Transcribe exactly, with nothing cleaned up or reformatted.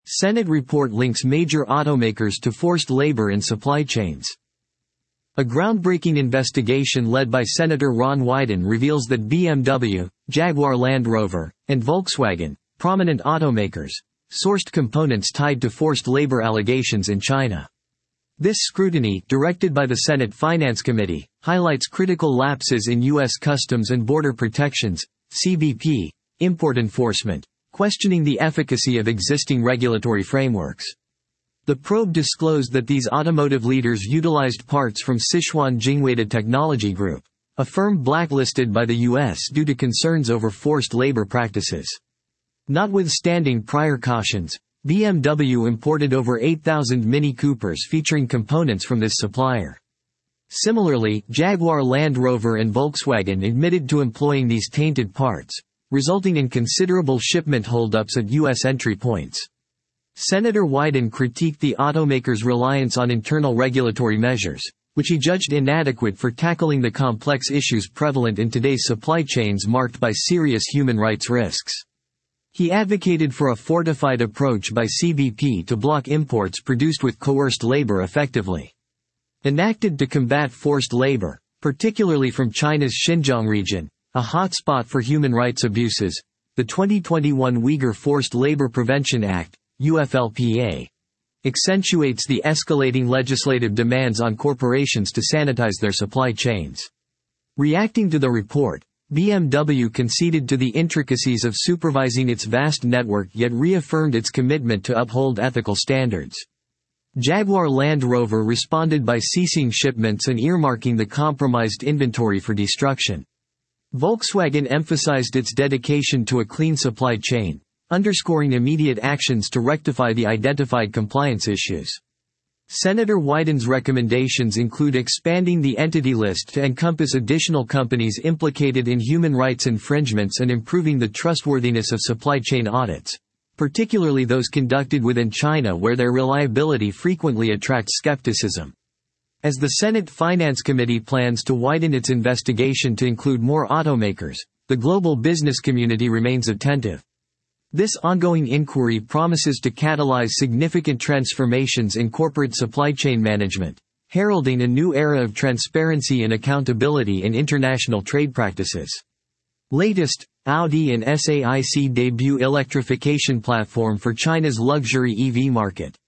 Senate report links major automakers to forced labor in supply chains. A groundbreaking investigation led by Senator Ron Wyden reveals that B M W, Jaguar Land Rover, and Volkswagen, prominent automakers, sourced components tied to forced labor allegations in China. This scrutiny, directed by the Senate Finance Committee, highlights critical lapses in U S Customs and Border Protection's C B P import enforcement, questioning the efficacy of existing regulatory frameworks. The probe disclosed that these automotive leaders utilized parts from Sichuan Jingweida Technology Group, a firm blacklisted by the U S due to concerns over forced labor practices. Notwithstanding prior cautions, B M W imported over eight thousand Mini Coopers featuring components from this supplier. Similarly, Jaguar Land Rover and Volkswagen admitted to employing these tainted parts, resulting in considerable shipment holdups at U S entry points. Senator Wyden critiqued the automakers' reliance on internal regulatory measures, which he judged inadequate for tackling the complex issues prevalent in today's supply chains marked by serious human rights risks. He advocated for a fortified approach by C B P to block imports produced with coerced labor effectively. Enacted to combat forced labor, particularly from China's Xinjiang region, a hotspot for human rights abuses, the twenty twenty-one Uyghur Forced Labor Prevention Act, U F L P A, accentuates the escalating legislative demands on corporations to sanitize their supply chains. Reacting to the report, B M W conceded to the intricacies of supervising its vast network yet reaffirmed its commitment to uphold ethical standards. Jaguar Land Rover responded by ceasing shipments and earmarking the compromised inventory for destruction. Volkswagen emphasized its dedication to a clean supply chain, underscoring immediate actions to rectify the identified compliance issues. Senator Wyden's recommendations include expanding the entity list to encompass additional companies implicated in human rights infringements and improving the trustworthiness of supply chain audits, particularly those conducted within China where their reliability frequently attracts skepticism. As the Senate Finance Committee plans to widen its investigation to include more automakers, the global business community remains attentive. This ongoing inquiry promises to catalyze significant transformations in corporate supply chain management, heralding a new era of transparency and accountability in international trade practices. Latest, Audi and SAIC debut electrification platform for China's luxury E V market.